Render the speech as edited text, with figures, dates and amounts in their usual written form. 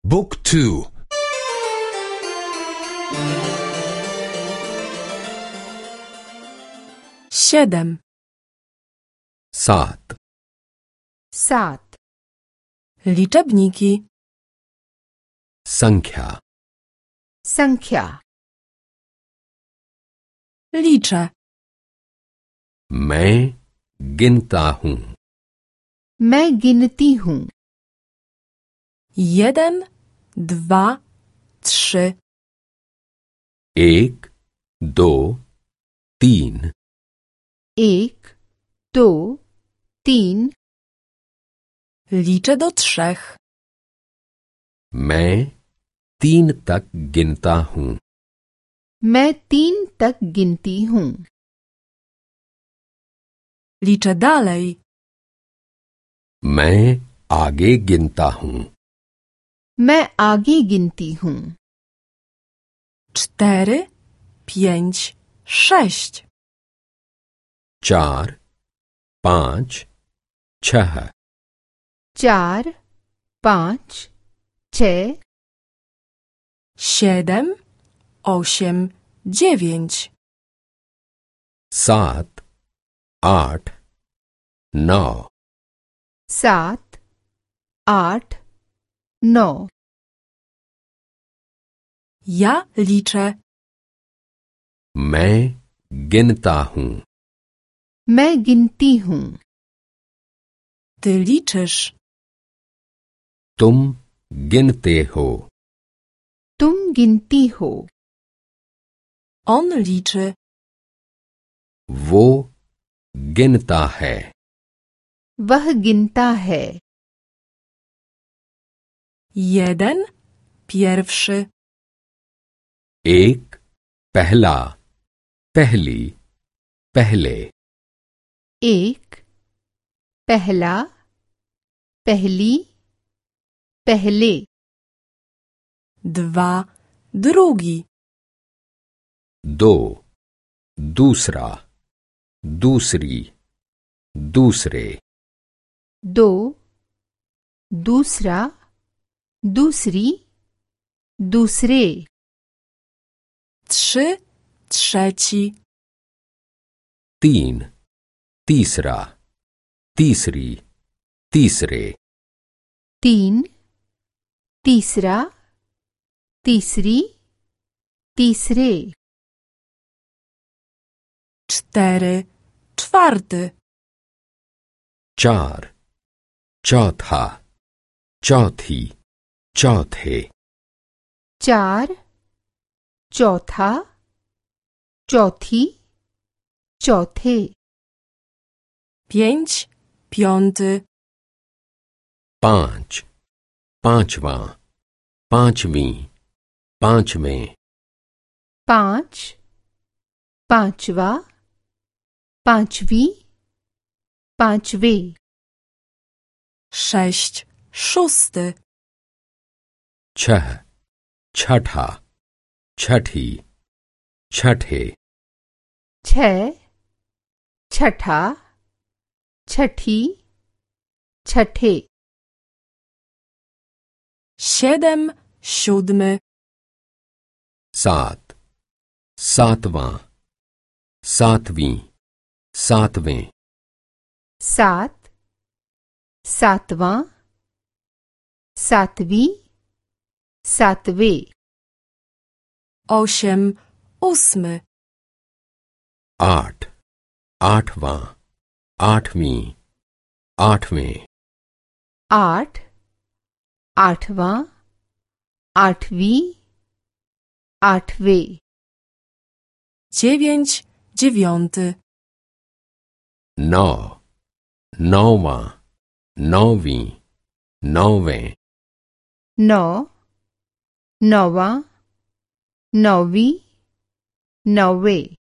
بوك تو. siedem, سات. सात liczebniki, संख्या. संख्या liczę, मैं गिनता हूँ. मैं गिनती हूँ. 1, 2, 3, 1 2 3. 1 2 3 liczę do 3, मैं 3 तक गिनता हूँ. मैं 3 तक गिनती हूँ. liczę dalej, मैं आगे गिनता हूँ. मैं आगे गिनती हूँ. 4, 5, 6, 4 5 6 4 5 6 7, 8, 9, 7 8 9. 7 8 9 ja liczę, मैं गिनता हूँ. मैं गिनती हूँ. ty liczysz, तुम गिनते हो. तुम गिनती हो. on liczy, वो गिनता है. वह गिनता है. 1, pierwszy, एक पहला, पहली, पहले. 1 पहला, पहली, पहले. 2, drugi, 2 दूसरा, दूसरी, दूसरे. 2 दूसरा, दूसरी, दूसरे. 3, trzeci, 3 तीसरा, तीसरी, तीसरे. 3 तीसरा, तीसरी, तीसरे. 4, czwarty, 4 चौथा, चौथी, चौथे. 4 चौथा, चौथी, चौथे. 5, piąty, 5 पांचवा, पांचवीं, पांचवें. 5 पांचवा, पांचवी, पांचवे. 6, szósty, 6 छठा, छठी, छठे. 6 छठा, छठी, छठे. 7, siódmy, 7 सातवां, सातवीं, सातवें. 7 सातवां, सातवी, सातवे. 8, ósmy, 8 आठवां, आठवीं, आठवें. 8 आठवां, आठवी, आठवे. 9, dziewiąty, 9 नौवां, नौवीं, नौवें. 9 नौवां, नौवी, नौवे.